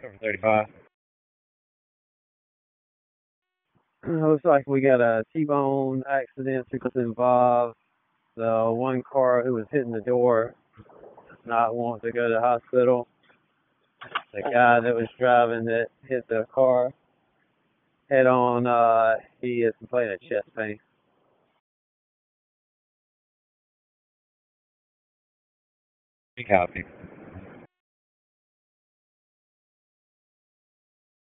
Over 35. Looks like we got a T-bone accident involved. The one car who was hitting the door does not want to go to the hospital. The guy that was driving that hit the car head on, he is complaining of chest pain. Copy.